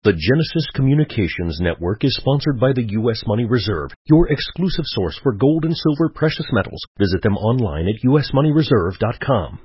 The Genesis Communications Network is sponsored by the U.S. Money Reserve, your exclusive source for gold and silver precious metals. Visit them online at usmoneyreserve.com.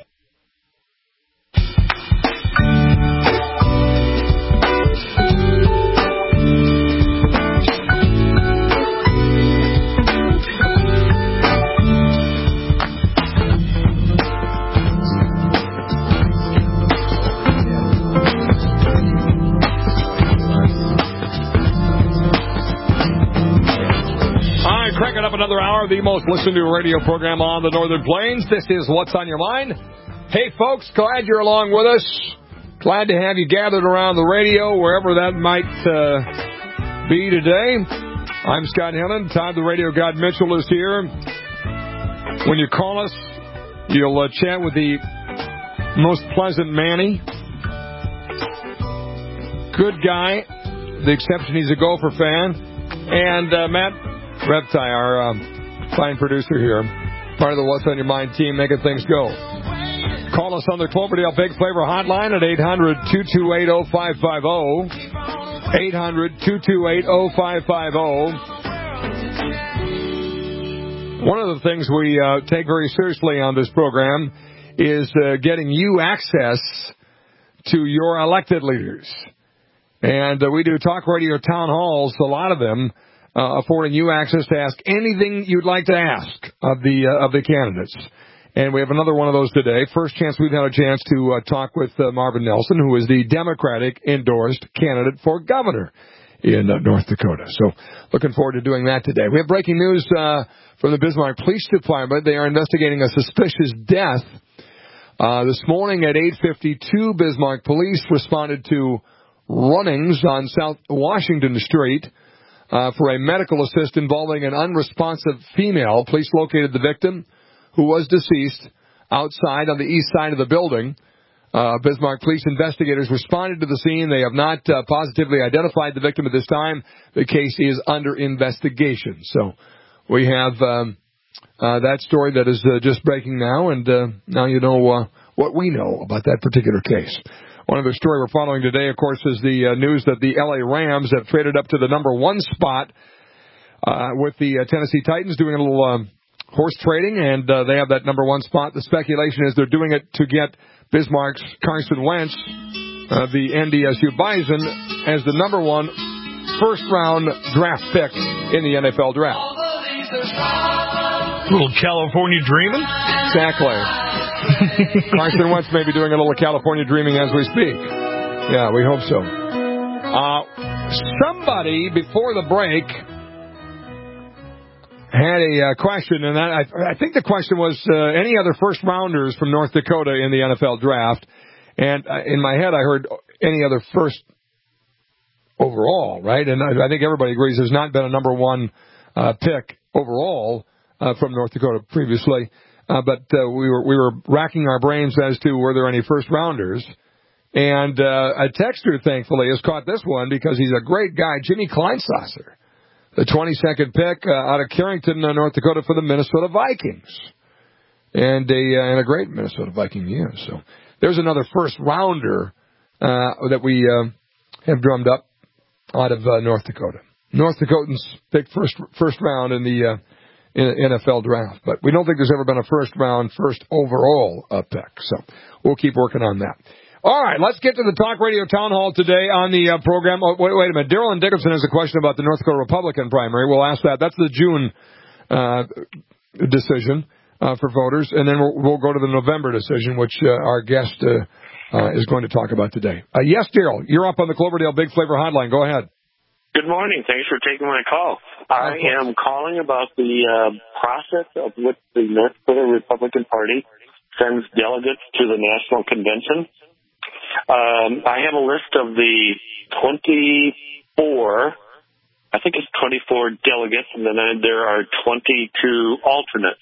Up another hour of the most listened to radio program on the Northern Plains. This is What's on Your Mind. Hey, folks, glad you're along with us. Glad to have you gathered around the radio, wherever that might be today. I'm Scott Hennon. Todd the Radio God Mitchell is here. When you call us, you'll chat with the most pleasant Manny. Good guy. The exception, he's a Gopher fan. And Matt Repti, our fine producer here, part of the What's on Your Mind team, making things go. Call us on the Cloverdale Big Flavor hotline at 800-228-0550. 800-228-0550. One of the things we take very seriously on this program is getting you access to your elected leaders. And we do talk radio town halls, a lot of them, affording you access to ask anything you'd like to ask of the candidates. And we have another one of those today. First chance we've had a chance to talk with Marvin Nelson, who is the Democratic-endorsed candidate for governor in North Dakota. So looking forward to doing that today. We have breaking news from the Bismarck Police Department. They are investigating a suspicious death. This morning at 8:52, Bismarck Police responded to runnings on South Washington Street for a medical assist involving an unresponsive female. Police located the victim, who was deceased, outside on the east side of the building. Bismarck police investigators responded to the scene. They have not positively identified the victim at this time. The case is under investigation. So we have that story that is just breaking now, and now you know what we know about that particular case. One other story we're following today, of course, is the news that the L.A. Rams have traded up to the number one spot with the Tennessee Titans doing a little horse trading, and they have that number one spot. The speculation is they're doing it to get Bismarck's Carson Wentz, the NDSU Bison, as the number one first-round draft pick in the NFL draft. A little California dreaming? Exactly. Carson Wentz may be doing a little California dreaming as we speak. Yeah, we hope so. Somebody, before the break, had a question, and I think the question was any other first-rounders from North Dakota in the NFL draft. And in my head, I heard any other first overall, right? And I think everybody agrees there's not been a number one pick overall from North Dakota previously. But we were racking our brains as to were there any first-rounders. And a texter, thankfully, has caught this one because he's a great guy, Jimmy Kleinsasser, the 22nd pick out of Carrington, North Dakota for the Minnesota Vikings. And a great Minnesota Viking he is. So there's another first-rounder that we have drummed up out of North Dakota. North Dakotans picked first round in the NFL draft. But we don't think there's ever been a first overall pick. So we'll keep working on that. All right, let's get to the Talk Radio Town Hall today on the program. Oh, wait a minute. Daryl and Dickinson has a question about the North Dakota Republican primary. We'll ask that. That's the June decision for voters. And then we'll go to the November decision, which our guest is going to talk about today. Yes, Daryl, you're up on the Cloverdale Big Flavor Hotline. Go ahead. Good morning. Thanks for taking my call. I am calling about the process of which the North Dakota Republican Party sends delegates to the National Convention. I have a list of the 24, I think it's 24 delegates, and then there are 22 alternates.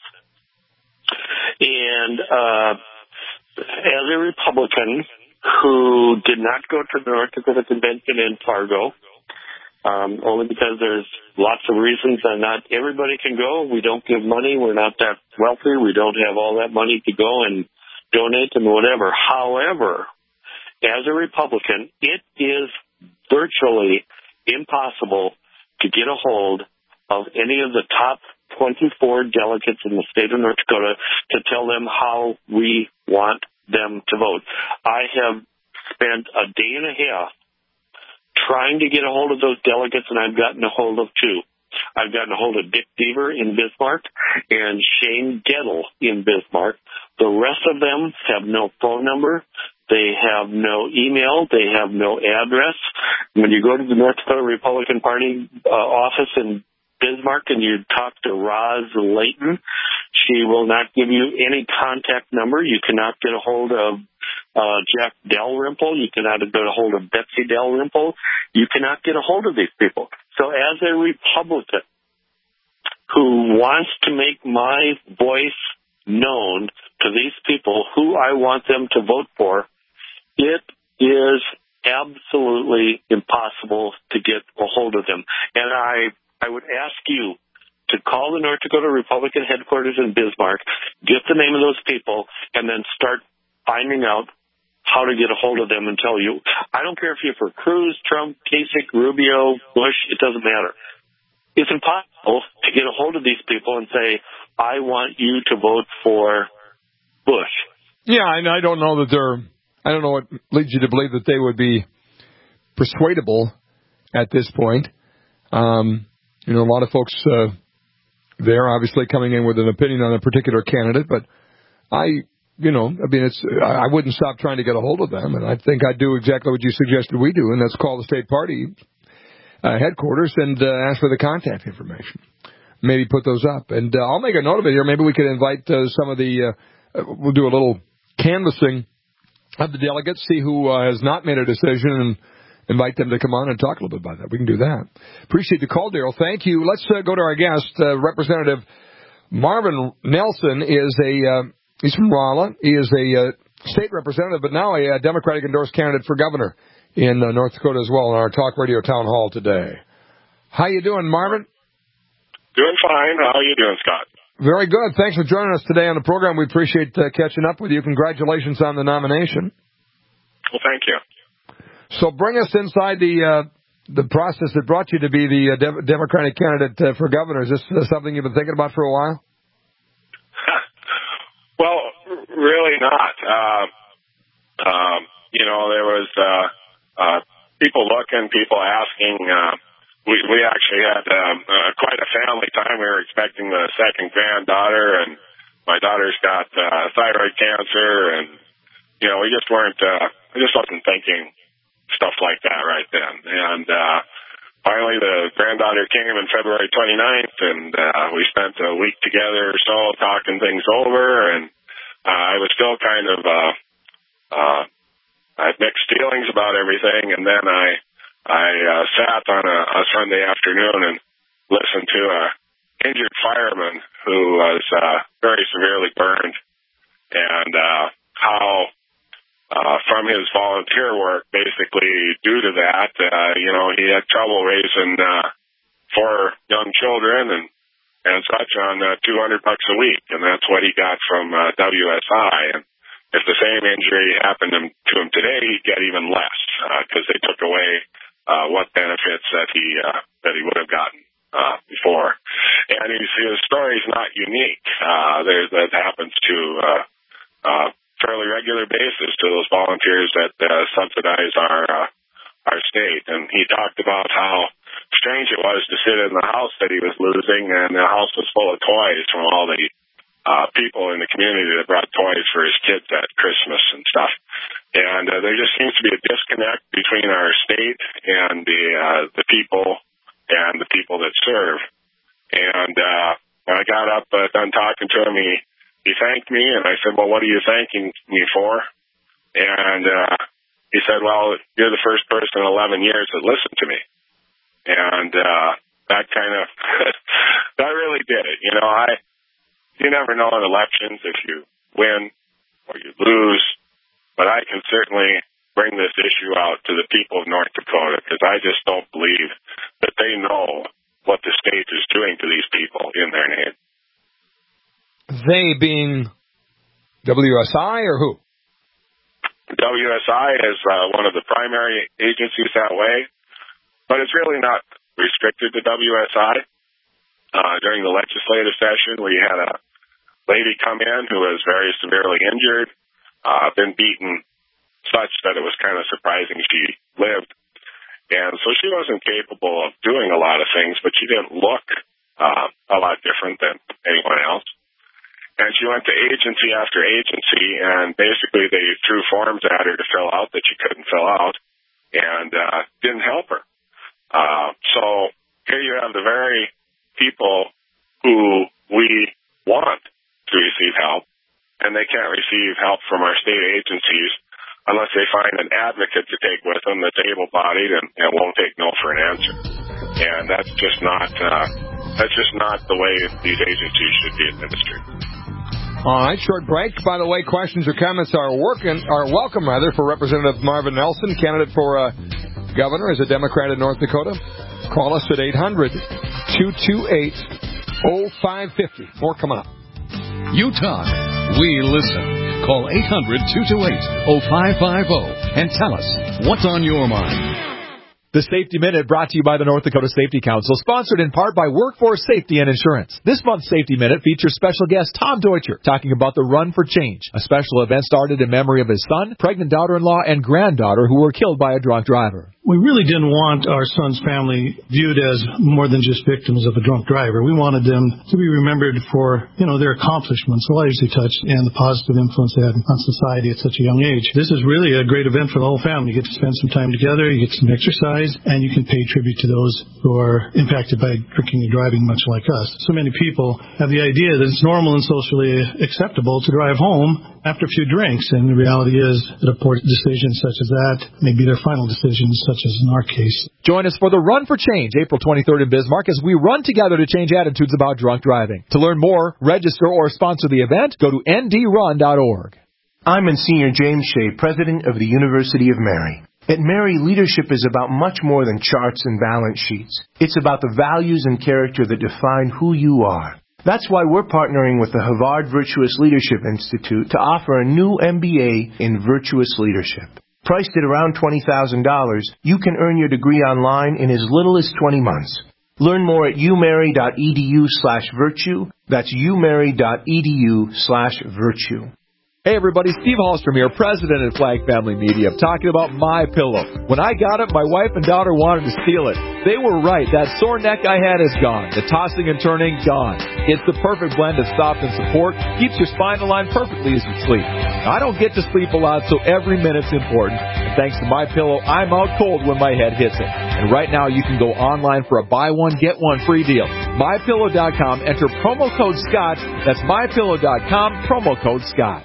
And as a Republican who did not go to the North Dakota Convention in Fargo, only because there's lots of reasons that not everybody can go. We don't give money. We're not that wealthy. We don't have all that money to go and donate and whatever. However, as a Republican, it is virtually impossible to get a hold of any of the top 24 delegates in the state of North Dakota to tell them how we want them to vote. I have spent a day and a half trying to get a hold of those delegates, and I've gotten a hold of two. I've gotten a hold of Dick Deaver in Bismarck and Shane Gettle in Bismarck. The rest of them have no phone number. They have no email. They have no address. When you go to the North Dakota Republican Party office in Bismarck and you talk to Roz Layton, she will not give you any contact number. You cannot get a hold of Jack Dalrymple. You cannot get a hold of Betsy Dalrymple. You cannot get a hold of these people. So as a Republican who wants to make my voice known to these people who I want them to vote for, it is absolutely impossible to get a hold of them. And I would ask you to call the North Dakota Republican headquarters in Bismarck, get the name of those people, and then start finding out how to get a hold of them and tell you. I don't care if you're for Cruz, Trump, Kasich, Rubio, Bush, it doesn't matter. It's impossible to get a hold of these people and say, I want you to vote for Bush. Yeah, and I don't know what leads you to believe that they would be persuadable at this point. A lot of folks there obviously coming in with an opinion on a particular candidate, but I wouldn't stop trying to get a hold of them, and I think I'd do exactly what you suggested we do, and that's call the state party headquarters and ask for the contact information. Maybe put those up. And I'll make a note of it here. Maybe we could invite some of we'll do a little canvassing of the delegates, see who has not made a decision, and invite them to come on and talk a little bit about that. We can do that. Appreciate the call, Daryl. Thank you. Let's go to our guest, Representative Marvin Nelson. He's from Rolla. He is a state representative, but now a Democratic endorsed candidate for governor in North Dakota as well in our Talk Radio Town Hall today. How you doing, Marvin? Doing fine. How are you doing, Scott? Very good. Thanks for joining us today on the program. We appreciate catching up with you. Congratulations on the nomination. Well, thank you. So bring us inside the process that brought you to be the Democratic candidate for governor. Is this something you've been thinking about for a while? Well, really not. There was people looking, people asking. We actually had quite a family time. We were expecting the second granddaughter, and my daughter's got thyroid cancer, and we just weren't. I just wasn't thinking stuff like that right then. And finally, the granddaughter came on February 29th, and we spent a week together or so talking things over, and I was still kind of I had mixed feelings about everything, and then I sat on a Sunday afternoon and listened to a injured fireman who was very severely burned, and how from his volunteer work, basically due to that, he had trouble raising 4 young children and such on $200 a week, and that's what he got from WSI. And if the same injury happened to him today, he'd get even less because they took away what benefits that he would have gotten before. And his story is not unique. That happens to fairly regular basis to those volunteers that subsidize our state. And he talked about how strange it was to sit in the house that he was losing, and the house was full of toys from all the people in the community that brought toys for his kids at Christmas and stuff. And there just seems to be a disconnect between our state and the people and the people that serve. And when I got up, done talking to him, he thanked me, and I said, well, what are you thanking me for? And he said, well, you're the first person in 11 years that listened to me. And that kind of, that really did it. You never know in elections if you win or you lose, but I can certainly bring this issue out to the people of North Dakota, because I just don't believe that they know what the state is doing to these people in their name. They being WSI or who? WSI is one of the primary agencies that way. But it's really not restricted to WSI. During the legislative session, we had a lady come in who was very severely injured, been beaten such that it was kind of surprising she lived. And so she wasn't capable of doing a lot of things, but she didn't look a lot different than anyone else. And she went to agency after agency, and basically they threw forms at her to fill out that she couldn't fill out, and didn't help her. So here you have the very people who we want to receive help, and they can't receive help from our state agencies unless they find an advocate to take with them that's able-bodied and won't take no for an answer. And that's just not the way these agencies should be administered. All right, short break. By the way, questions or comments are welcome for Representative Marvin Nelson, candidate for governor as a Democrat in North Dakota. Call us at 800-228-0550. More coming up. You talk, we listen. Call 800-228-0550 and tell us what's on your mind. The Safety Minute brought to you by the North Dakota Safety Council, sponsored in part by Workforce Safety and Insurance. This month's Safety Minute features special guest Tom Deutscher talking about the Run for Change, a special event started in memory of his son, pregnant daughter-in-law, and granddaughter who were killed by a drunk driver. We really didn't want our son's family viewed as more than just victims of a drunk driver. We wanted them to be remembered for, their accomplishments, the lives they touched, and the positive influence they had on society at such a young age. This is really a great event for the whole family. You get to spend some time together, you get some exercise, and you can pay tribute to those who are impacted by drinking and driving, much like us. So many people have the idea that it's normal and socially acceptable to drive home after a few drinks, and the reality is that a poor decision such as that may be their final decision, such as in our case. Join us for the Run for Change, April 23rd in Bismarck, as we run together to change attitudes about drunk driving. To learn more, register, or sponsor the event, go to ndrun.org. I'm Monsignor James Shea, president of the University of Mary. At Mary, leadership is about much more than charts and balance sheets. It's about the values and character that define who you are. That's why we're partnering with the Havard Virtuous Leadership Institute to offer a new MBA in Virtuous Leadership. Priced at around $20,000, you can earn your degree online in as little as 20 months. Learn more at umary.edu/virtue. That's umary.edu/virtue. Hey everybody, Steve Hallstrom here, president at Flag Family Media. I'm talking about MyPillow. When I got it, my wife and daughter wanted to steal it. They were right. That sore neck I had is gone. The tossing and turning, gone. It's the perfect blend of soft and support. Keeps your spine aligned perfectly as you sleep. I don't get to sleep a lot, so every minute's important. And thanks to MyPillow, I'm out cold when my head hits it. And right now, you can go online for a buy one, get one free deal. MyPillow.com, enter promo code Scott. That's MyPillow.com, promo code Scott.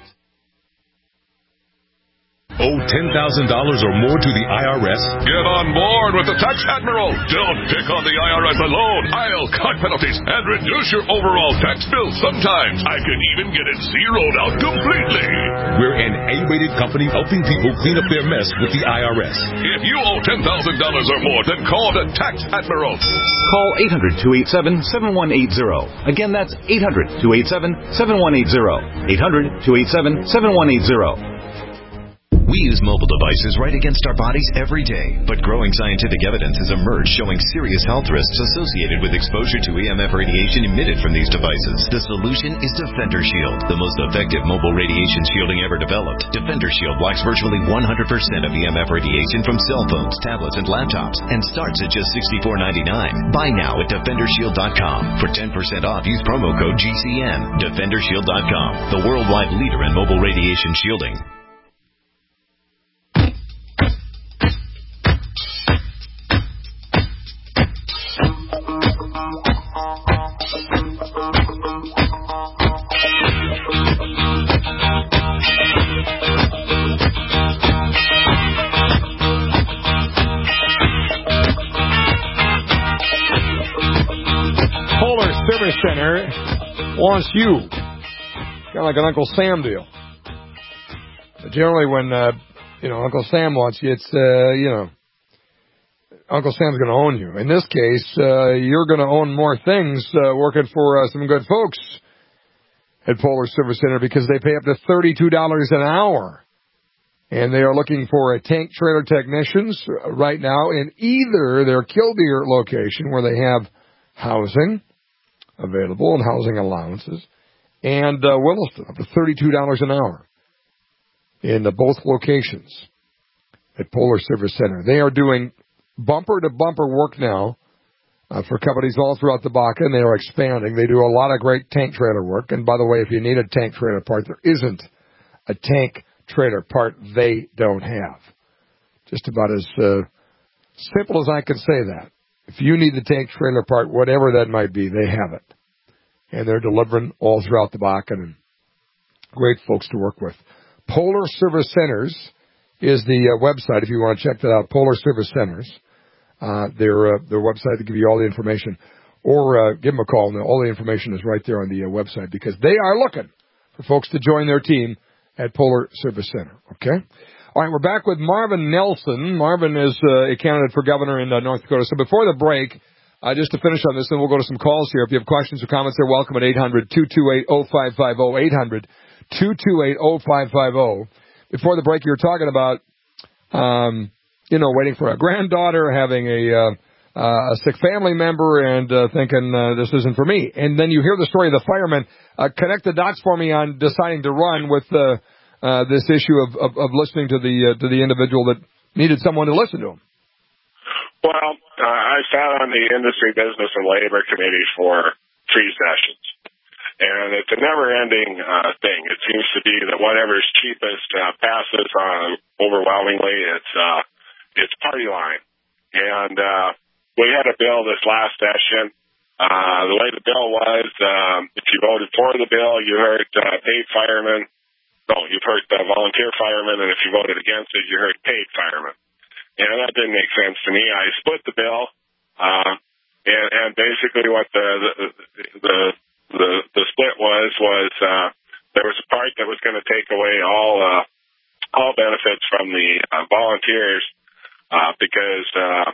Owe $10,000 or more to the IRS? Get on board with the Tax Admiral. Don't pick on the IRS alone. I'll cut penalties and reduce your overall tax bill. Sometimes I can even get it zeroed out completely. We're an A-rated company helping people clean up their mess with the IRS. If you owe $10,000 or more, then call the Tax Admiral. Call 800-287-7180. Again, that's 800-287-7180. 800-287-7180. We use mobile devices right against our bodies every day, but growing scientific evidence has emerged showing serious health risks associated with exposure to EMF radiation emitted from these devices. The solution is Defender Shield, the most effective mobile radiation shielding ever developed. Defender Shield blocks virtually 100% of EMF radiation from cell phones, tablets, and laptops, and starts at just $64.99. Buy now at DefenderShield.com. For 10% off, use promo code GCN. DefenderShield.com, the worldwide leader in mobile radiation shielding. Service Center wants you. Kind of like an Uncle Sam deal. But generally, when Uncle Sam wants you, it's Uncle Sam's going to own you. In this case, you're going to own more things working for some good folks at Polar Service Center because they pay up to $32 an hour And they are looking for a tank trailer technicians right now in either their Killdeer location, where they have housing available and housing allowances, and Williston, up to $32 an hour in both locations at Polar Service Center. They are doing bumper-to-bumper work now for companies all throughout the Bakken, and they are expanding. They do a lot of great tank trailer work. And by the way, if you need a tank trailer part, there isn't a tank trailer part they don't have. Just about as simple as I can say that. If you need the tank trailer part, whatever that might be, they have it. And they're delivering all throughout the Bakken, and great folks to work with. Polar Service Centers is the website if you want to check that out. Polar Service Centers, their website to give you all the information, or give them a call. And all the information is right there on the website, because they are looking for folks to join their team at Polar Service Center. Okay. All right, we're back with Marvin Nelson. Marvin is a candidate for governor in North Dakota. So before the break, just to finish on this, then we'll go to some calls here. If you have questions or comments, they're welcome at 800-228-0550, 800-228-0550. Before the break, you were talking about, waiting for a granddaughter, having a sick family member, and thinking this isn't for me. And then you hear the story of the fireman. Connect the dots for me on deciding to run with this issue of listening to the individual that needed someone to listen to him. Well, I sat on the Industry, Business, and Labor Committee for 3 sessions, and it's a never-ending thing. It seems to be that whatever's cheapest passes overwhelmingly. It's party line. And we had a bill this last session. The way the bill was, if you voted for the bill, you heard paid firemen. No, you've heard volunteer firemen, and if you voted against it, you heard paid firemen. And that didn't make sense to me. I split the bill, and basically what the split was there was a part that was going to take away all benefits from the volunteers, because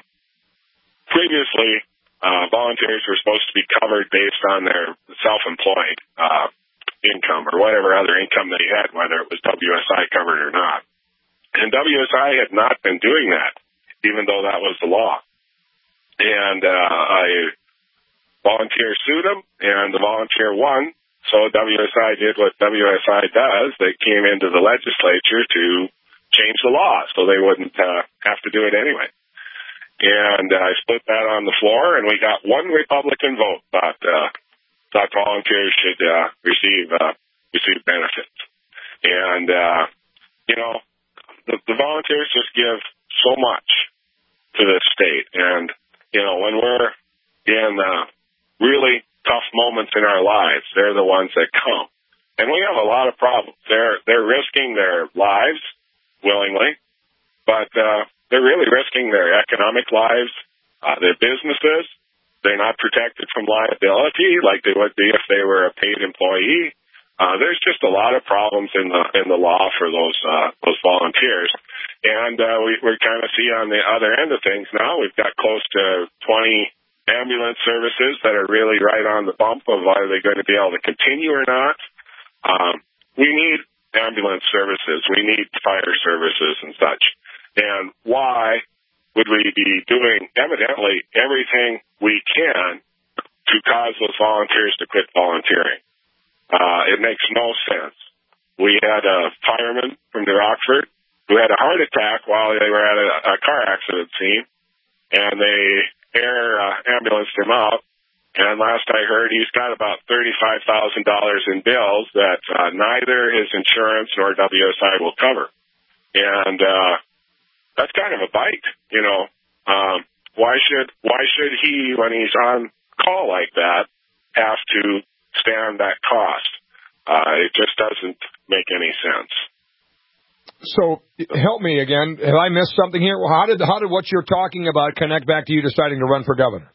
previously volunteers were supposed to be covered based on their self-employed income or whatever other income they had, whether it was WSI covered or not. And WSI had not been doing that, even though that was the law. And I volunteer sued them, and the volunteer won. So WSI did what WSI does. They came into the legislature to change the law so they wouldn't have to do it anyway. And I split that on the floor, and we got one Republican vote, but volunteers should receive benefits. And, the volunteers just give so much to this state. And, when we're in really tough moments in our lives, they're the ones that come. And we have a lot of problems. They're risking their lives willingly, but they're really risking their economic lives, their businesses. They're not protected from liability like they would be if they were a paid employee. There's just a lot of problems in the law for those volunteers. And we kind of see on the other end of things now, we've got close to 20 ambulance services that are really right on the bump of are they going to be able to continue or not. We need ambulance services. We need fire services and such. And why would we be doing evidently everything we can to cause those volunteers to quit volunteering? It makes no sense. We had a fireman from New Rockford who had a heart attack while they were at a car accident scene, and they ambulanced him out. And last I heard, he's got about $35,000 in bills that neither his insurance nor WSI will cover. And that's kind of a bite, Why should he, when he's on call like that, have to stand that cost? It just doesn't make any sense. So help me again. Have I missed something here? How did what you're talking about connect back to you deciding to run for governor?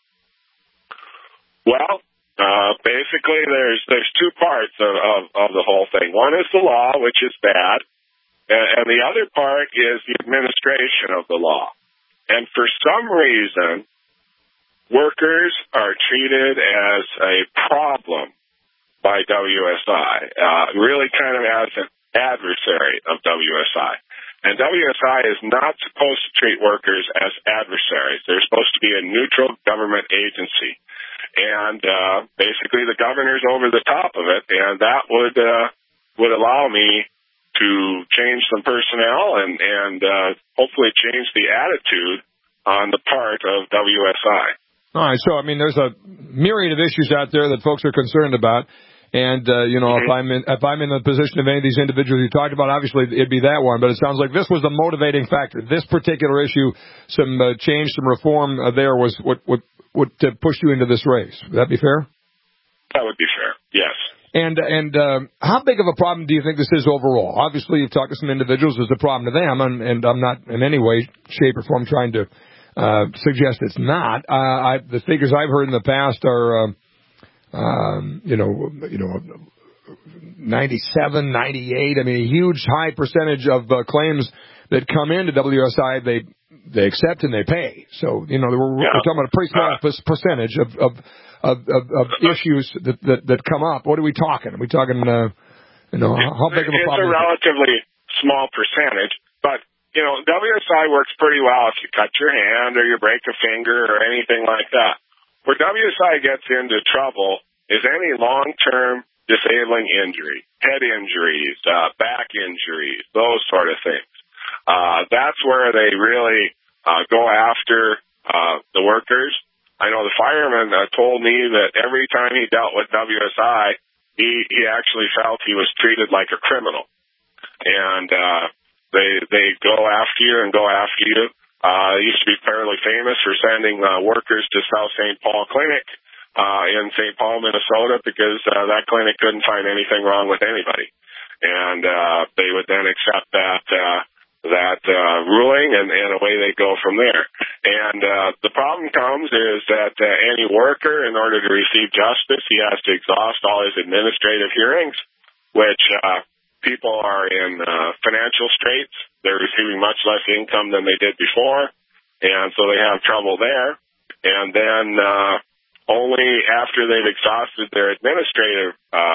Well, basically there's 2 parts of the whole thing. One is the law, which is bad, and the other part is the administration of the law. And for some reason, workers are treated as a problem by WSI, really kind of as an adversary of WSI. And WSI is not supposed to treat workers as adversaries. They're supposed to be a neutral government agency. And basically the governor's over the top of it, and that would allow me to change some personnel and hopefully change the attitude on the part of WSI. All right, so, I mean, there's a myriad of issues out there that folks are concerned about. And, if I'm in the position of any of these individuals you talked about, obviously it'd be that one. But it sounds like this was the motivating factor. This particular issue, some change, some reform there was what pushed you into this race. Would that be fair? That would be fair, yes. And how big of a problem do you think this is overall? Obviously, you've talked to some individuals. There's a problem to them, and I'm not in any way, shape, or form trying to suggest it's not. The figures I've heard in the past are, 97, 98. I mean, a huge high percentage of claims that come into WSI, they accept and they pay. So, we're talking about a pretty small percentage of issues that come up. What are we talking? Are we talking, how big of a problem? It's a relatively small percentage, but, WSI works pretty well if you cut your hand or you break a finger or anything like that. Where WSI gets into trouble is any long-term disabling injury, head injuries, back injuries, those sort of things. That's where they really go after the workers. I know the fireman told me that every time he dealt with WSI, he actually felt he was treated like a criminal. And they go after you and go after you. They used to be fairly famous for sending workers to South St. Paul Clinic in St. Paul, Minnesota, because that clinic couldn't find anything wrong with anybody. And they would then accept that ruling, and away they go from there. And the problem comes is that any worker, in order to receive justice, he has to exhaust all his administrative hearings, which people are in financial straits. They're receiving much less income than they did before, and so they have trouble there. And then only after they've exhausted their administrative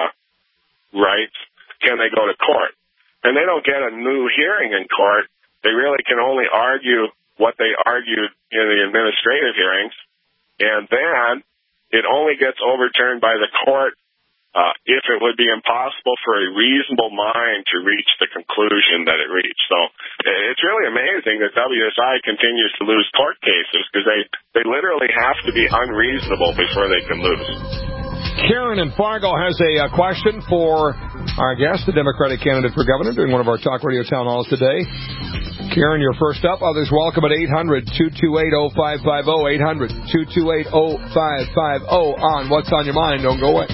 rights can they go to court. And they don't get a new hearing in court. They really can only argue what they argued in the administrative hearings, and then it only gets overturned by the court if it would be impossible for a reasonable mind to reach the conclusion that it reached. So it's really amazing that WSI continues to lose court cases because they literally have to be unreasonable before they can lose. Karen in Fargo has a question for our guest, the Democratic candidate for governor, during one of our talk radio town halls today. Karen, you're first up. Others welcome at 800-228-0550, 800-228-0550 on What's on Your Mind. Don't go away.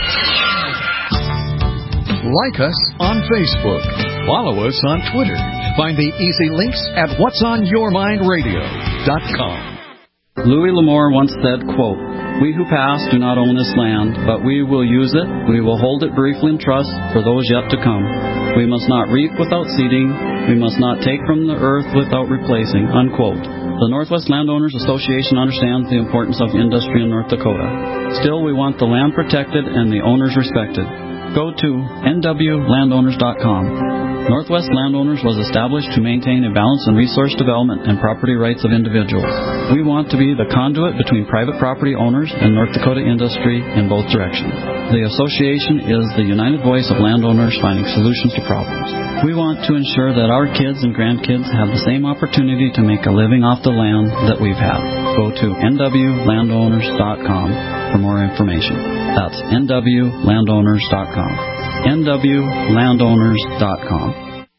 Like us on Facebook. Follow us on Twitter. Find the easy links at whatsonyourmindradio.com. Louis L'Amour once said, quote, "We who pass do not own this land, but we will use it. We will hold it briefly in trust for those yet to come. We must not reap without seeding. We must not take from the earth without replacing," unquote. The Northwest Landowners Association understands the importance of industry in North Dakota. Still, we want the land protected and the owners respected. Go to nwlandowners.com. Northwest Landowners was established to maintain a balance in resource development and property rights of individuals. We want to be the conduit between private property owners and North Dakota industry in both directions. The association is the united voice of landowners finding solutions to problems. We want to ensure that our kids and grandkids have the same opportunity to make a living off the land that we've had. Go to nwlandowners.com for more information. That's nwlandowners.com. nwlandowners.com.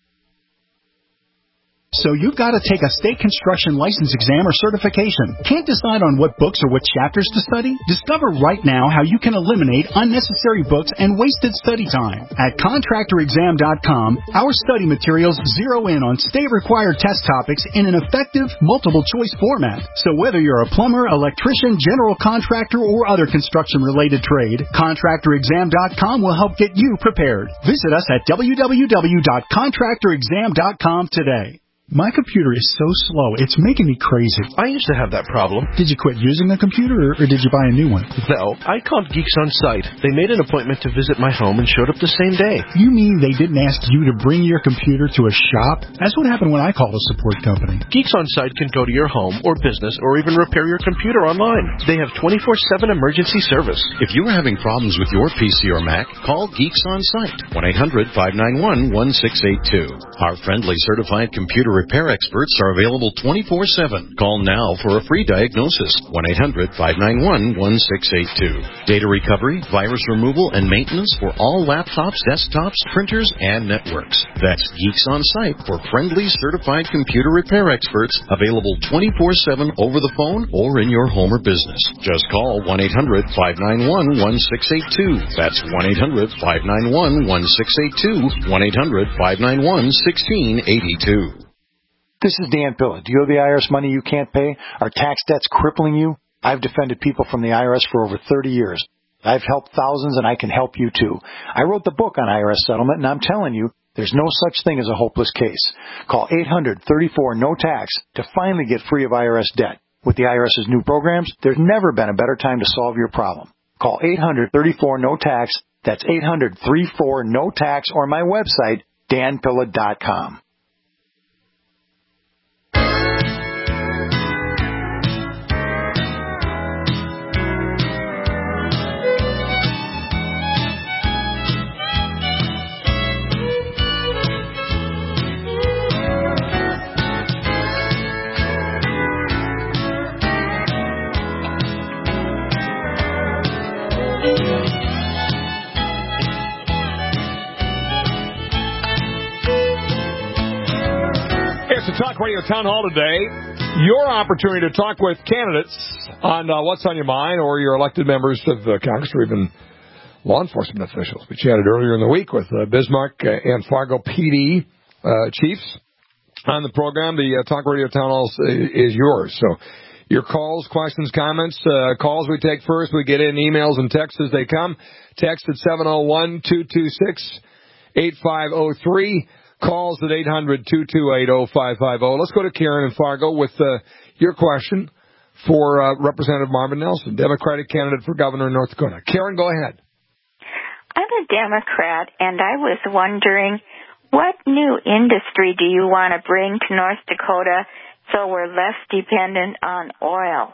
So you've got to take a state construction license exam or certification. Can't decide on what books or what chapters to study? Discover right now how you can eliminate unnecessary books and wasted study time. At contractorexam.com, our study materials zero in on state-required test topics in an effective, multiple-choice format. So whether you're a plumber, electrician, general contractor, or other construction-related trade, contractorexam.com will help get you prepared. Visit us at www.contractorexam.com today. My computer is so slow, it's making me crazy. I used to have that problem. Did you quit using a computer, or did you buy a new one? No, I called Geeks On Site. They made an appointment to visit my home and showed up the same day. You mean they didn't ask you to bring your computer to a shop? That's what happened when I called a support company. Geeks On Site can go to your home or business or even repair your computer online. They have 24/7 emergency service. If you're having problems with your PC or Mac, call Geeks On Site, 1-800-591-1682. Our friendly certified computer repair experts are available 24/7. Call now for a free diagnosis, 1-800-591-1682. Data recovery, virus removal, and maintenance for all laptops, desktops, printers, and networks. That's Geeks On Site for friendly certified computer repair experts, available 24/7 over the phone or in your home or business. Just call 1-800-591-1682. That's 1-800-591-1682, 1-800-591-1682. This is Dan Pilla. Do you owe the IRS money you can't pay? Are tax debts crippling you? I've defended people from the IRS for over 30 years. I've helped thousands, and I can help you too. I wrote the book on IRS settlement, and I'm telling you, there's no such thing as a hopeless case. Call 800-34-NO-TAX to finally get free of IRS debt. With the IRS's new programs, there's never been a better time to solve your problem. Call 800-34-NO-TAX. That's 800-34-NO-TAX, or my website, danpilla.com. Talk Radio Town Hall today. Your opportunity to talk with candidates on what's on your mind, or your elected members of Congress, or even law enforcement officials. We chatted earlier in the week with Bismarck and Fargo PD chiefs on the program. The Talk Radio Town Hall is yours. So your calls, questions, comments, calls we take first. We get in emails and texts as they come. Text at 701-226-8503. Calls at 800-228-0550. Let's go to Karen in Fargo with your question for Representative Marvin Nelson, Democratic candidate for governor in North Dakota. Karen, go ahead. I'm a Democrat, and I was wondering, what new industry do you want to bring to North Dakota so we're less dependent on oil?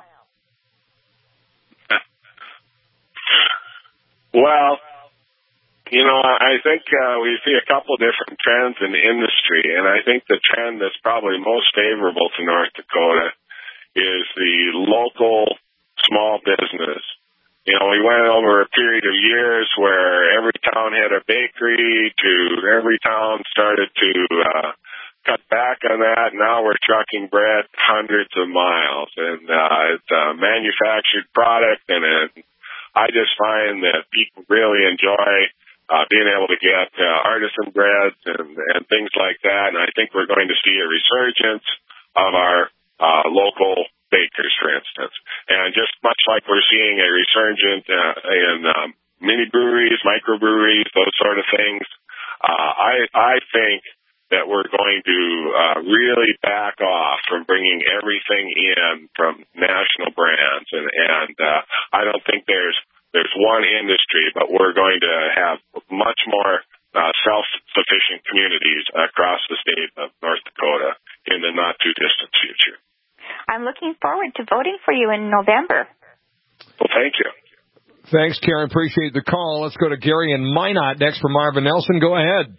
Well, you know, I think we see a couple different trends in the industry, and I think the trend that's probably most favorable to North Dakota is the local small business. You know, we went over a period of years where every town had a bakery to every town started to cut back on that. Now we're trucking bread hundreds of miles, and it's a manufactured product, and I just find that people really enjoy being able to get artisan breads and things like that. And I think we're going to see a resurgence of our local bakers, for instance. And just much like we're seeing a resurgence in mini breweries, microbreweries, those sort of things, I think that we're going to really back off from bringing everything in from national brands. And I don't think there's one industry, but we're going to have much more self-sufficient communities across the state of North Dakota in the not-too-distant future. I'm looking forward to voting for you in November. Well, thank you. Thanks, Karen. Appreciate the call. Let's go to Gary in Minot next for Marvin Nelson. Go ahead.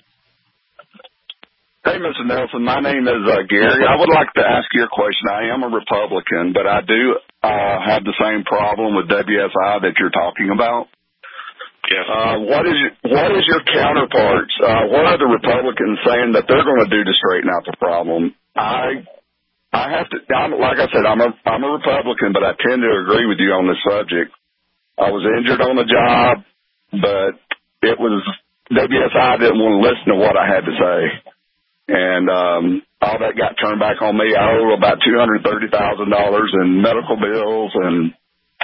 Hey, Mr. Nelson. My name is Gary. I would like to ask you a question. I am a Republican, but I do have the same problem with WSI that you're talking about. Yes. What is your counterparts? What are the Republicans saying that they're going to do to straighten out the problem? Like I said, I'm a Republican, but I tend to agree with you on this subject. I was injured on the job, but it was WSI didn't want to listen to what I had to say. And all that got turned back on me. I owe about $230,000 in medical bills, and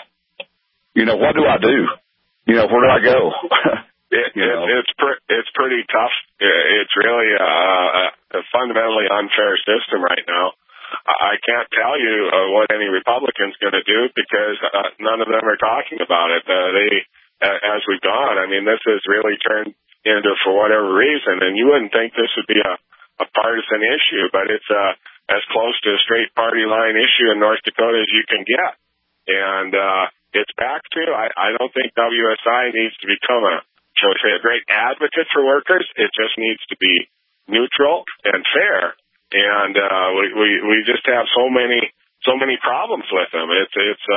what do I do? Where do I go? It's pretty tough. It's really fundamentally unfair system right now. I can't tell you what any Republican's going to do because none of them are talking about it. As we've gone, I mean, this has really turned into, for whatever reason, and you wouldn't think this would be a partisan issue, but it's as close to a straight party line issue in North Dakota as you can get. And it's back to, I don't think WSI needs to become a great advocate for workers. It just needs to be neutral and fair. And we just have so many problems with them. It's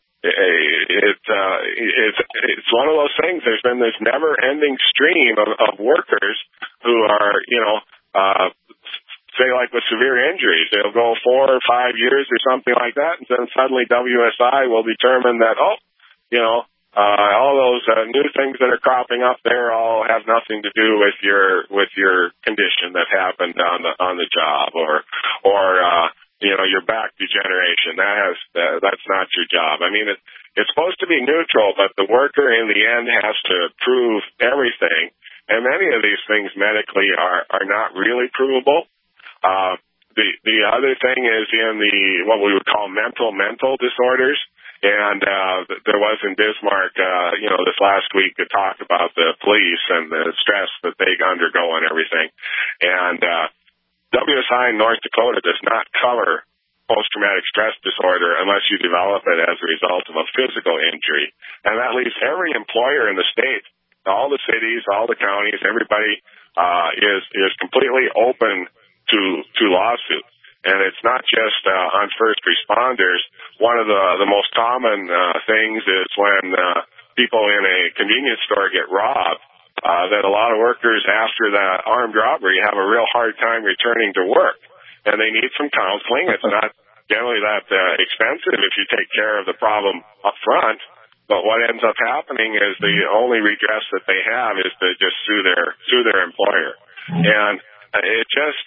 one of those things. There's been this never-ending stream of workers who are, say like with severe injuries. They'll go 4 or 5 years or something like that, and then suddenly WSI will determine that, all those new things that are cropping up there all have nothing to do with your condition that happened on the job, or your back degeneration. That's not your job. I mean, it's supposed to be neutral, but the worker in the end has to prove everything, and many of these things medically are not really provable. The other thing is in what we would call mental disorders. And there was in Bismarck, this last week to talk about the police and the stress that they undergo and everything. And WSI in North Dakota does not cover post-traumatic stress disorder unless you develop it as a result of a physical injury. And that leaves every employer in the state, all the cities, all the counties, everybody is completely open to lawsuits. And it's not just on first responders. One of the most common things is when people in a convenience store get robbed, that a lot of workers after that armed robbery have a real hard time returning to work. And they need some counseling. It's not generally that expensive if you take care of the problem up front. But what ends up happening is the only redress that they have is to just sue their employer. And it just...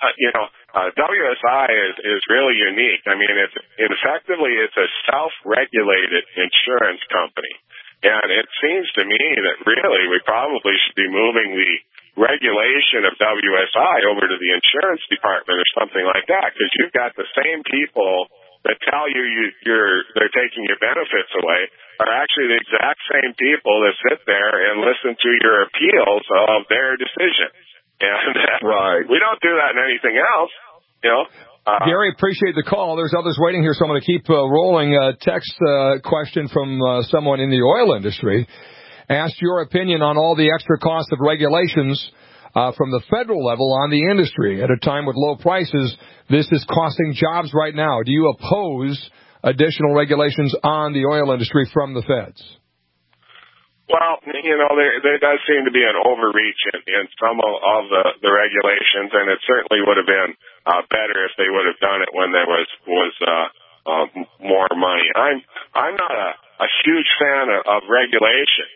WSI is really unique. I mean, it's a self-regulated insurance company. And it seems to me that really we probably should be moving the regulation of WSI over to the insurance department or something like that, because you've got the same people that tell you they're taking your benefits away are actually the exact same people that sit there and listen to your appeals of their decisions. And right. We don't do that in anything else, Gary, appreciate the call. There's others waiting here, so I'm going to keep rolling. Text question from someone in the oil industry. Asked your opinion on all the extra costs of regulations from the federal level on the industry. At a time with low prices, this is costing jobs right now. Do you oppose additional regulations on the oil industry from the feds? Well, there does seem to be an overreach in some of the regulations, and it certainly would have been better if they would have done it when there was more money. I'm not a huge fan of regulations.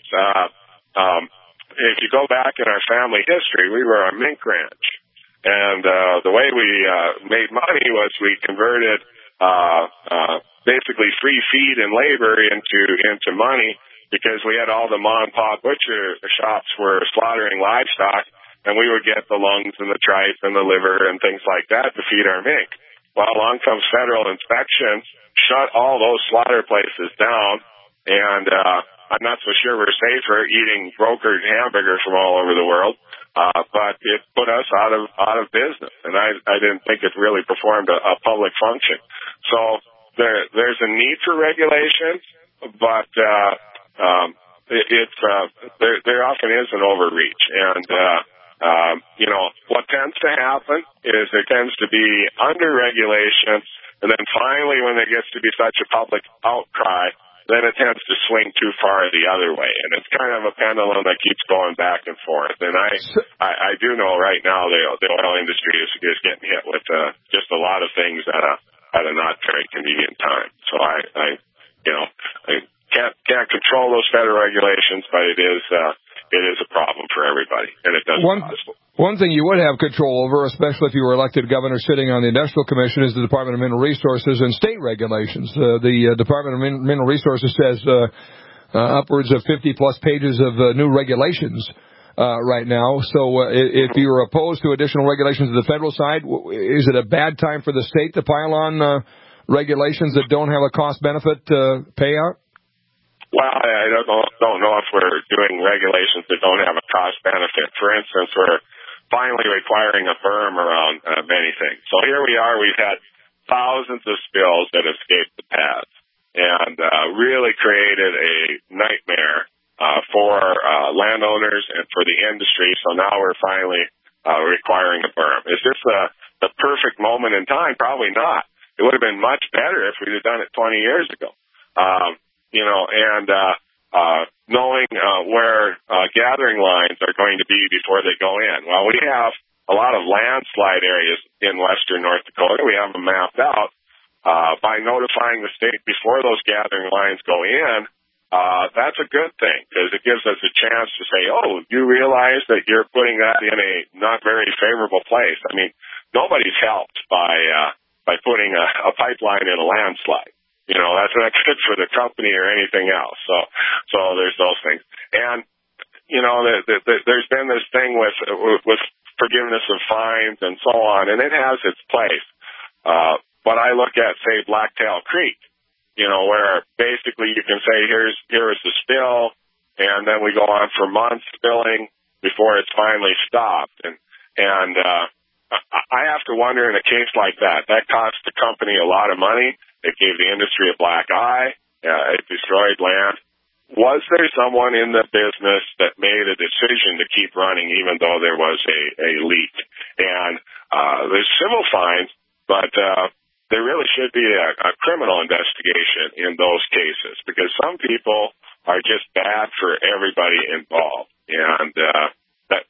If you go back in our family history, we were a mink ranch, and the way we made money was we converted basically free feed and labor into money, because we had all the mom-and-pop butcher shops were slaughtering livestock, and we would get the lungs and the tripe and the liver and things like that to feed our mink. Well, along comes federal inspection, shut all those slaughter places down, and I'm not so sure we're safer eating brokered hamburgers from all over the world, but it put us out of business, and I didn't think it really performed a public function. So there's a need for regulations, but there often is an overreach, and what tends to happen is there tends to be under-regulation, and then finally when there gets to be such a public outcry, then it tends to swing too far the other way, and it's kind of a pendulum that keeps going back and forth. And I do know right now the oil industry is getting hit with just a lot of things at a not very convenient time. So I can't control those federal regulations, but it is a problem for everybody, and it does. One thing you would have control over, especially if you were elected governor sitting on the Industrial Commission, is the Department of Mineral Resources and state regulations. The Department of Mineral Resources says upwards of 50-plus pages of new regulations right now. So if you're opposed to additional regulations on the federal side, is it a bad time for the state to pile on regulations that don't have a cost-benefit payout? Well, I don't know if we're doing regulations that don't have a cost-benefit. For instance, we're finally requiring a berm around many things. So here we are. We've had thousands of spills that escaped the pads and really created a nightmare for landowners and for the industry. So now we're finally requiring a berm. Is this the perfect moment in time? Probably not. It would have been much better if we'd have done it 20 years ago. Knowing where gathering lines are going to be before they go in. Well, we have a lot of landslide areas in western North Dakota. We have them mapped out. By notifying the state before those gathering lines go in, that's a good thing because it gives us a chance to say, oh, you realize that you're putting that in a not very favorable place. I mean, nobody's helped by putting a pipeline in a landslide. That's not good for the company or anything else. So there's those things. And, there's been this thing with forgiveness of fines and so on, and it has its place. But I look at, say, Blacktail Creek, where basically you can say, here is the spill, and then we go on for months spilling before it's finally stopped. And I have to wonder in a case like that cost the company a lot of money. It gave the industry a black eye. It destroyed land. Was there someone in the business that made a decision to keep running even though there was a leak? And there's civil fines, but there really should be a criminal investigation in those cases because some people are just bad for everybody involved. And that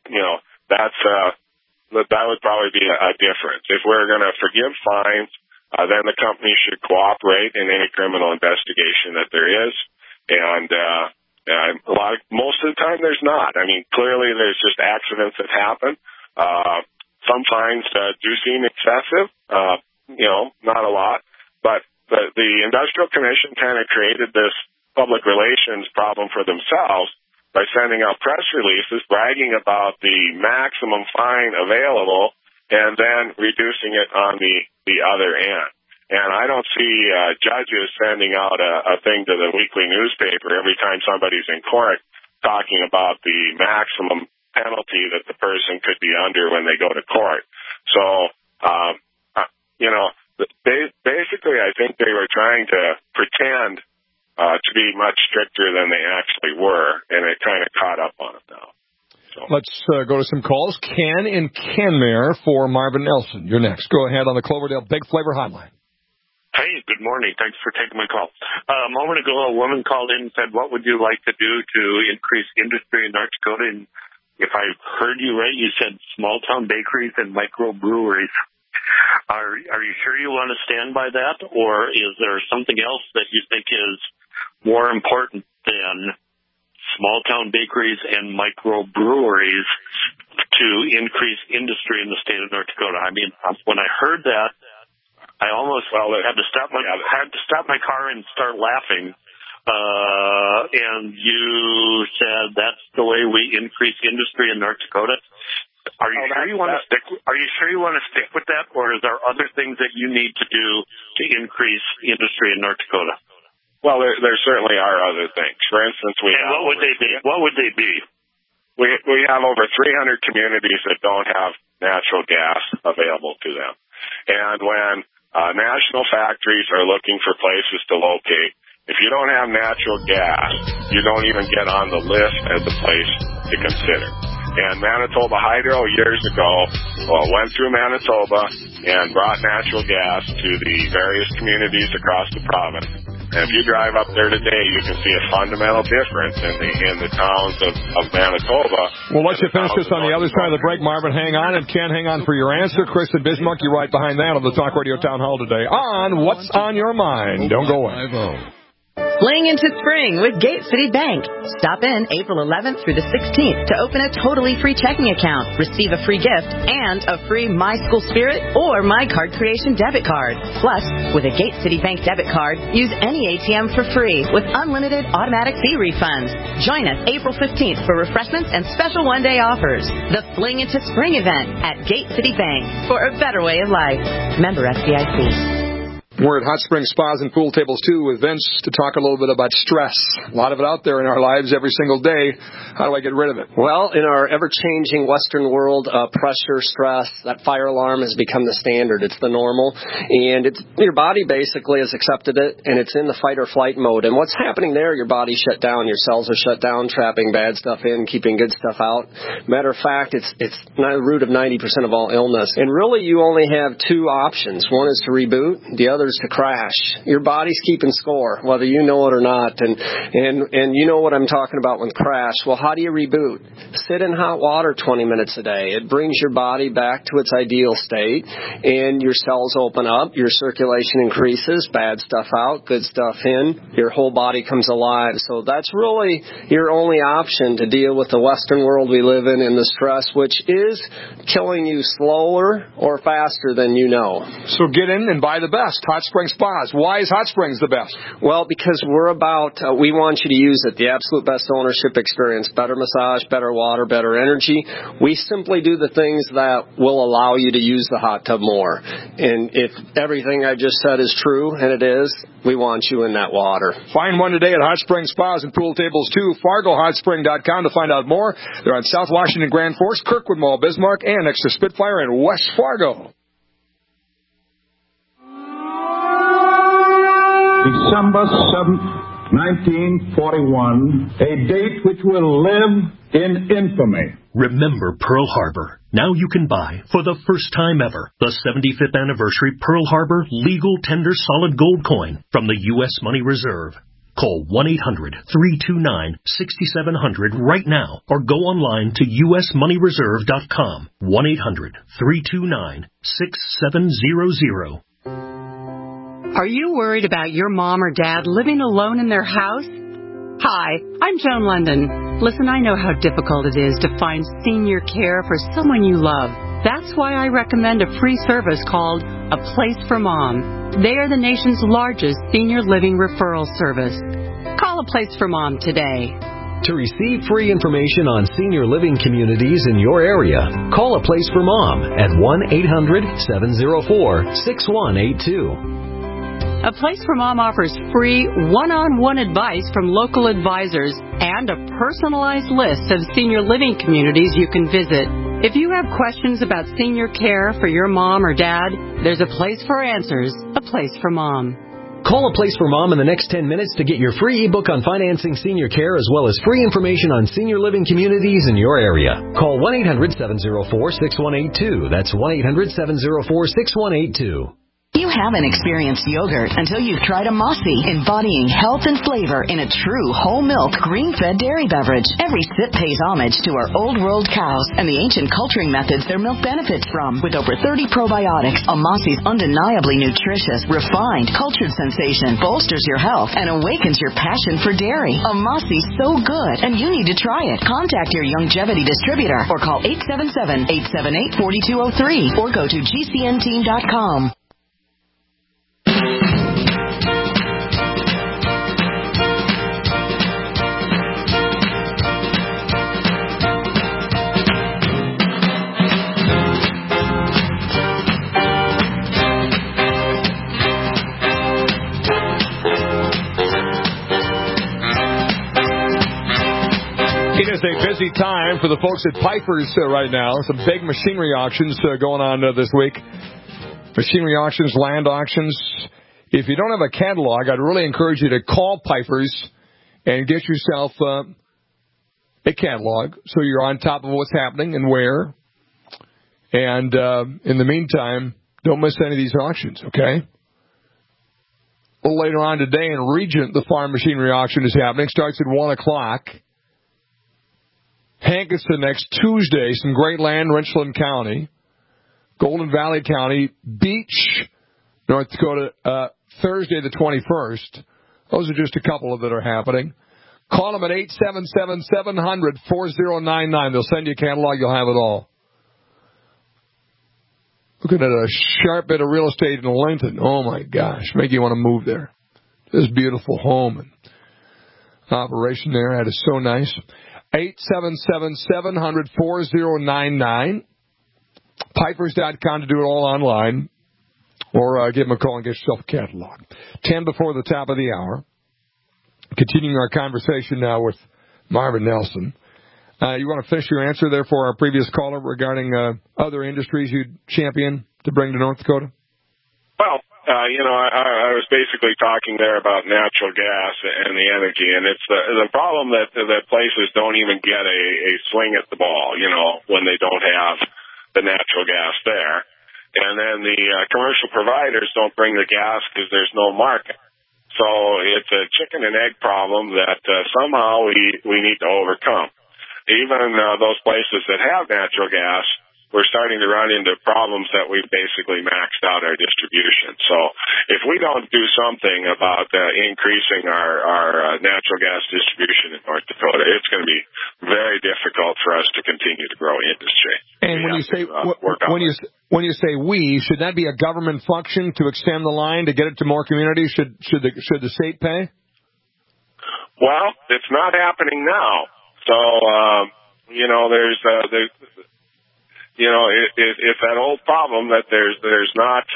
would probably be a difference. If we're going to forgive fines, then the company should cooperate in any criminal investigation that there is. And most of the time there's not. I mean, clearly there's just accidents that happen. Some fines do seem excessive, not a lot. But the Industrial Commission kind of created this public relations problem for themselves by sending out press releases bragging about the maximum fine available and then reducing it on the other end. And I don't see judges sending out a thing to the weekly newspaper every time somebody's in court talking about the maximum penalty that the person could be under when they go to court. So, basically I think they were trying to pretend to be much stricter than they actually were, and it kind of caught up on them now. So. Let's go to some calls. Ken in Kenmare for Marvin Nelson. You're next. Go ahead on the Cloverdale Big Flavor Hotline. Hey, good morning. Thanks for taking my call. A moment ago, a woman called in and said, what would you like to do to increase industry in North Dakota? And if I heard you right, you said small-town bakeries and microbreweries. Are you sure you want to stand by that, or is there something else that you think is more important than small-town bakeries and microbreweries to increase industry in the state of North Dakota? I mean, when I heard that, I almost had to stop my car and start laughing. And you said that's the way we increase industry in North Dakota. Are you sure you want to stick? Are you sure you want to stick with that, or is there other things that you need to do to increase industry in North Dakota? Well, there certainly are other things. For instance, what would they be? What would they be? We have over 300 communities that don't have natural gas available to them, and when national factories are looking for places to locate, if you don't have natural gas, you don't even get on the list as a place to consider. And Manitoba Hydro years ago went through Manitoba and brought natural gas to the various communities across the province. And if you drive up there today, you can see a fundamental difference in the towns of Manitoba. Well, let's finish this on the other side of the break, Marvin. Hang on, and Ken, hang on for your answer. Chris and Bismarck, you're right behind that on the Talk Radio Town Hall today on What's on Your Mind. Don't go away. Fling into spring with Gate City Bank. Stop in April 11th through the 16th to open a totally free checking account, receive a free gift, and a free My School Spirit or My Card Creation debit card. Plus, with a Gate City Bank debit card, use any ATM for free with unlimited automatic fee refunds. Join us April 15th for refreshments and special one-day offers. The Fling into Spring event at Gate City Bank for a better way of life. Member FDIC. We're at Hot Springs Spas and Pool Tables, too, with Vince to talk a little bit about stress. A lot of it out there in our lives every single day. How do I get rid of it? Well, in our ever-changing Western world, pressure, stress, that fire alarm has become the standard. It's the normal. And your body basically has accepted it, and it's in the fight or flight mode. And what's happening there, your body shut down. Your cells are shut down, trapping bad stuff in, keeping good stuff out. Matter of fact, it's the root of 90% of all illness. And really, you only have two options. One is to reboot. The other is to crash. Your body's keeping score, whether you know it or not. And you know what I'm talking about with crash. Well, how do you reboot? Sit in hot water 20 minutes a day. It brings your body back to its ideal state, and your cells open up, your circulation increases, bad stuff out, good stuff in, your whole body comes alive. So that's really your only option to deal with the Western world we live in and the stress, which is killing you slower or faster than you know. So get in and buy the best. Hot Springs Spas. Why is Hot Springs the best? Well, because we want you to use it, the absolute best ownership experience, better massage, better water, better energy. We simply do the things that will allow you to use the hot tub more. And if everything I just said is true, and it is, we want you in that water. Find one today at Hot Springs Spas and Pool Tables, too. FargoHotSpring.com to find out more. They're on South Washington Grand Forks, Kirkwood Mall, Bismarck, and next to Spitfire in West Fargo. December 7th, 1941, a date which will live in infamy. Remember Pearl Harbor. Now you can buy, for the first time ever, the 75th anniversary Pearl Harbor legal tender solid gold coin from the U.S. Money Reserve. Call 1-800-329-6700 right now or go online to usmoneyreserve.com. 1-800-329-6700. Are you worried about your mom or dad living alone in their house? Hi, I'm Joan London. Listen, I know how difficult it is to find senior care for someone you love. That's why I recommend a free service called A Place for Mom. They are the nation's largest senior living referral service. Call A Place for Mom today. To receive free information on senior living communities in your area, call A Place for Mom at 1-800-704-6182. A Place for Mom offers free one-on-one advice from local advisors and a personalized list of senior living communities you can visit. If you have questions about senior care for your mom or dad, there's a place for answers, A Place for Mom. Call A Place for Mom in the next 10 minutes to get your free ebook on financing senior care as well as free information on senior living communities in your area. Call 1-800-704-6182. That's 1-800-704-6182. You haven't experienced yogurt until you've tried a Mossy, embodying health and flavor in a true whole milk, green-fed dairy beverage. Every sip pays homage to our old world cows and the ancient culturing methods their milk benefits from. With over 30 probiotics, a Mossy's undeniably nutritious, refined, cultured sensation bolsters your health and awakens your passion for dairy. A Mossy's so good, and you need to try it. Contact your Longevity distributor or call 877-878-4203 or go to gcnteam.com. It is a busy time for the folks at Piper's right now. Some big machinery auctions going on this week. Machinery auctions, land auctions. If you don't have a catalog, I'd really encourage you to call Piper's and get yourself a catalog so you're on top of what's happening and where. And in the meantime, don't miss any of these auctions, okay? A little later on today in Regent, the farm machinery auction is happening. Starts at 1 o'clock. Hankinson next Tuesday, some great land, Richland County. Golden Valley County, Beach, North Dakota, Thursday the 21st. Those are just a couple that are happening. Call them at 877-700-4099. They'll send you a catalog. You'll have it all. Looking at a sharp bit of real estate in Linton. Oh, my gosh. Make you want to move there. This beautiful home and operation there. That is so nice. 877-700-4099. Pipers.com to do it all online. Or give them a call and get yourself a catalog. 10 before the top of the hour. Continuing our conversation now with Marvin Nelson. You want to finish your answer there for our previous caller regarding other industries you'd champion to bring to North Dakota? Well, I was basically talking there about natural gas and the energy, and it's the problem that places don't even get a swing at the ball, when they don't have the natural gas there. And then the commercial providers don't bring the gas because there's no market. So it's a chicken and egg problem that somehow we need to overcome. Even those places that have natural gas, we're starting to run into problems that we've basically maxed out our distribution. So if we don't do something about increasing our natural gas distribution in North Dakota, it's going to be very difficult for us to continue to grow industry. And when you say we, should that be a government function to extend the line to get it to more communities? Should the state pay? Well, it's not happening now. So there's it's that old problem that there's not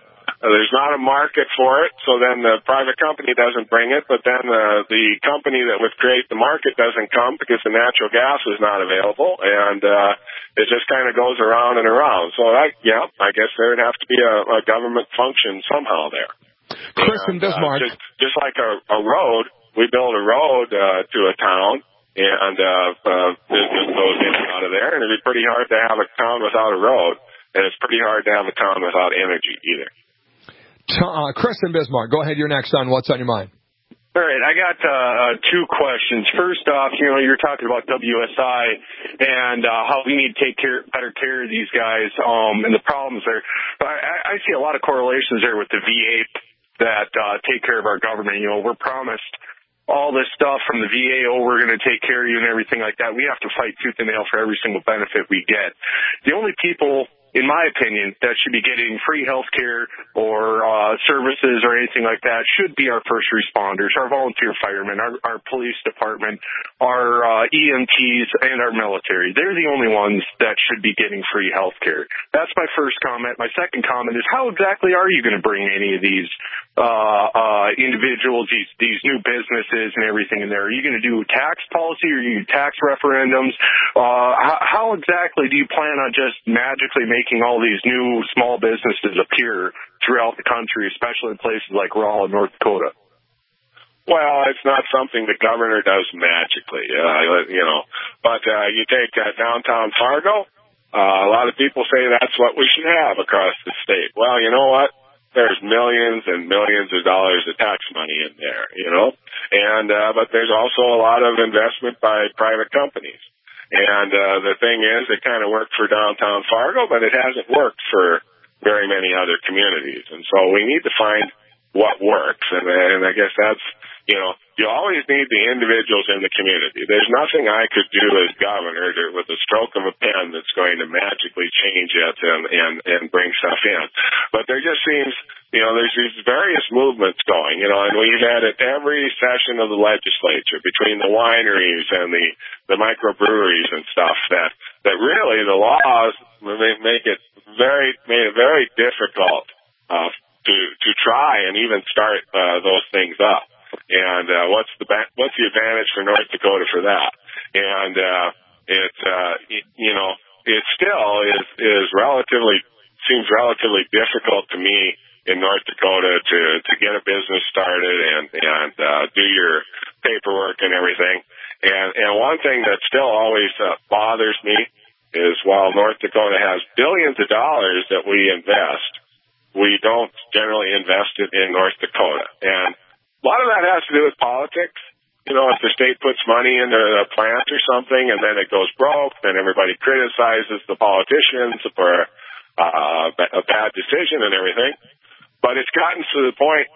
a market for it. So then the private company doesn't bring it, but then the company that would create the market doesn't come because the natural gas is not available, and it just kind of goes around and around. So I guess there would have to be a government function somehow there. Chris in Bismarck, just like a road, we build a road to a town. And business goes in and out of there, and it'd be pretty hard to have a town without a road, and it's pretty hard to have a town without energy either. Chris in Bismarck, go ahead. You're next on What's on Your Mind. All right, I got two questions. First off, you're talking about WSI and how we need to take better care of these guys and the problems there. I see a lot of correlations there with the VA that take care of our government. We're promised all this stuff from the VA, we're going to take care of you and everything like that. We have to fight tooth and nail for every single benefit we get. The only people, in my opinion, that should be getting free health care or services or anything like that should be our first responders, our volunteer firemen, our police department, our EMTs, and our military. They're the only ones that should be getting free health care. That's my first comment. My second comment is, how exactly are you going to bring any of these individuals, these new businesses and everything in there? Are you going to do tax policy or are you going to do tax referendums? How exactly do you plan on just magically making all these new small businesses appear throughout the country, especially in places like Raleigh, North Dakota? Well, it's not something the governor does magically, but you take downtown Fargo, a lot of people say that's what we should have across the state. Well, you know what? There's millions and millions of dollars of tax money in there, and but there's also a lot of investment by private companies. And the thing is, it kind of worked for downtown Fargo, but it hasn't worked for very many other communities. And so we need to find what works. And I guess that's, you always need the individuals in the community. There's nothing I could do as governor with a stroke of a pen that's going to magically change it and bring stuff in. But there just seems, there's these various movements going, and we've had at every session of the legislature between the wineries and the microbreweries and stuff that really the laws made it very difficult to try and even start those things up. And what's the advantage for North Dakota for that? And it still seems relatively difficult to me in North Dakota to get a business started and do your paperwork and everything. And one thing that still always bothers me is while North Dakota has billions of dollars that we invest, we don't generally invest it in North Dakota. And a lot of that has to do with politics. If the state puts money into a plant or something and then it goes broke, then everybody criticizes the politicians for a bad decision and everything. But it's gotten to the point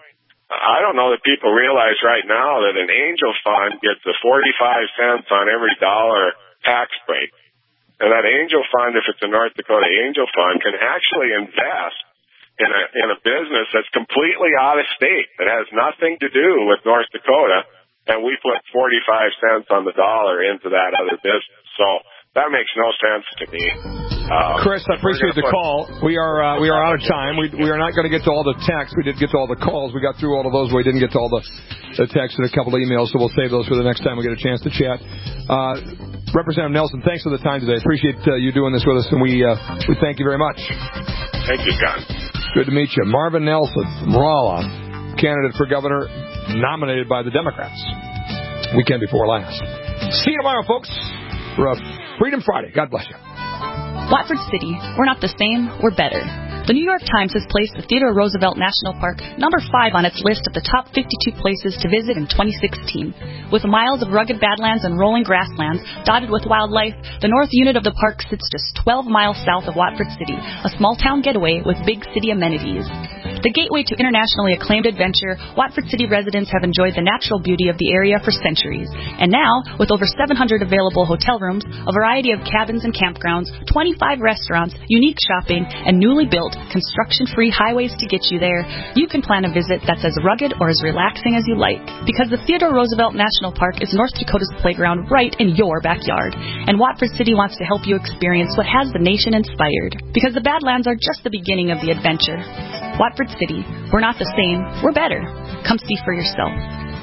I don't know that people realize right now that an angel fund gets a 45 cents on every dollar tax break. And that angel fund, if it's a North Dakota angel fund, can actually invest in a business that's completely out of state, that has nothing to do with North Dakota, and we put 45 cents on the dollar into that other business. So that makes no sense to me. Chris, I appreciate the call. We are out of time. We are not going to get to all the texts. We did get to all the calls. We got through all of those. We didn't get to all the texts and a couple of emails, so we'll save those for the next time we get a chance to chat. Representative Nelson, thanks for the time today. Appreciate you doing this with us, and we thank you very much. Thank you, John. Good to meet you. Marvin Nelson from Rolla, candidate for governor, nominated by the Democrats. Weekend before last. See you tomorrow, folks, for Freedom Friday. God bless you. Watford City, we're not the same, we're better. The New York Times has placed the Theodore Roosevelt National Park number 5 on its list of the top 52 places to visit in 2016. With miles of rugged badlands and rolling grasslands dotted with wildlife, the north unit of the park sits just 12 miles south of Watford City, a small-town getaway with big city amenities. The gateway to internationally acclaimed adventure, Watford City residents have enjoyed the natural beauty of the area for centuries. And now, with over 700 available hotel rooms, a variety of cabins and campgrounds, 25 restaurants, unique shopping, and newly built, construction-free highways to get you there, you can plan a visit that's as rugged or as relaxing as you like. Because the Theodore Roosevelt National Park is North Dakota's playground right in your backyard. And Watford City wants to help you experience what has the nation inspired. Because the Badlands are just the beginning of the adventure. Watford City, we're not the same, we're better. Come see for yourself.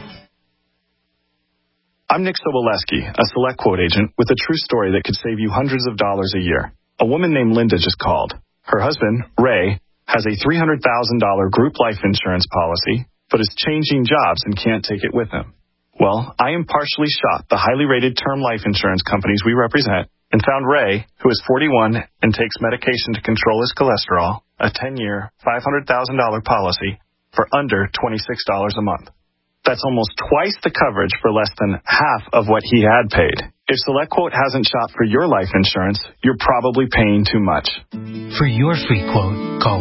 I'm Nick Soboleski, a Select Quote agent with a true story that could save you hundreds of dollars a year. A woman named Linda just called. Her husband, Ray, has a $300,000 group life insurance policy, but is changing jobs and can't take it with him. Well, I impartially shopped the highly rated term life insurance companies we represent and found Ray, who is 41 and takes medication to control his cholesterol, a 10-year, $500,000 policy for under $26 a month. That's almost twice the coverage for less than half of what he had paid. If SelectQuote hasn't shopped for your life insurance, you're probably paying too much. For your free quote, call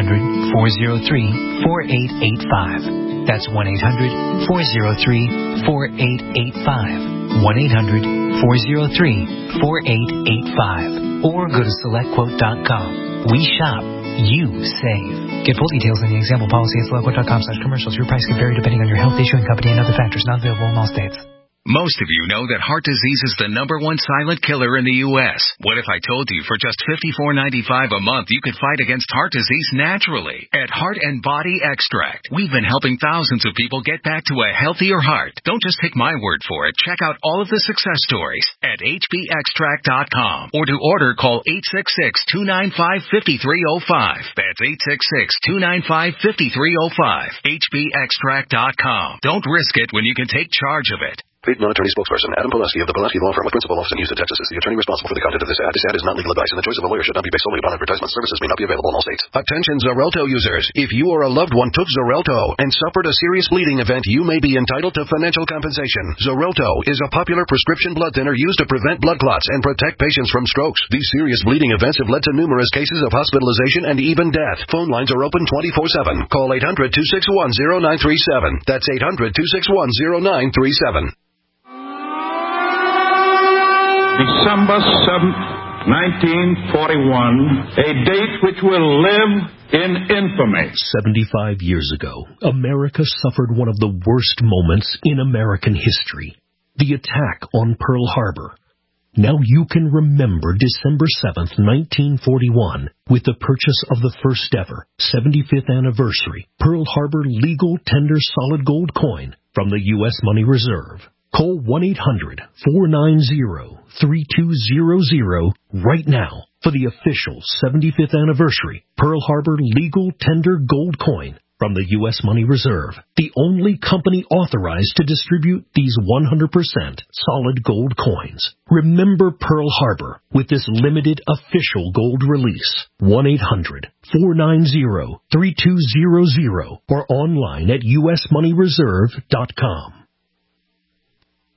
1-800-403-4885. That's 1-800-403-4885. 1-800-403-4885. Or go to SelectQuote.com. We shop. You save. Get full details in the example policy at SelectQuote.com/commercials. Your price can vary depending on your health, issuing company, and other factors. Not available in all states. Most of you know that heart disease is the #1 silent killer in the U.S. What if I told you for just $54.95 a month you could fight against heart disease naturally? At Heart and Body Extract, we've been helping thousands of people get back to a healthier heart. Don't just take my word for it. Check out all of the success stories at hbextract.com. Or to order, call 866-295-5305. That's 866-295-5305. hbextract.com. Don't risk it when you can take charge of it. Paid non-attorney spokesperson Adam Pileski of the Pileski Law Firm with principal office in Houston, Texas is the attorney responsible for the content of this ad. This ad is not legal advice, and the choice of a lawyer should not be based solely upon advertisement. Services may not be available in all states. Attention Xarelto users. If you or a loved one took Xarelto and suffered a serious bleeding event, you may be entitled to financial compensation. Xarelto is a popular prescription blood thinner used to prevent blood clots and protect patients from strokes. These serious bleeding events have led to numerous cases of hospitalization and even death. Phone lines are open 24/7. Call 800-261-0937. That's 800-261-0937. December 7th, 1941, a date which will live in infamy. 75 years ago, America suffered one of the worst moments in American history, the attack on Pearl Harbor. Now you can remember December 7th, 1941, with the purchase of the first ever 75th anniversary Pearl Harbor legal tender solid gold coin from the U.S. Money Reserve. Call 1-800-490-3200 right now for the official 75th anniversary Pearl Harbor legal tender gold coin from the U.S. Money Reserve, the only company authorized to distribute these 100% solid gold coins. Remember Pearl Harbor with this limited official gold release. 1-800-490-3200 or online at usmoneyreserve.com.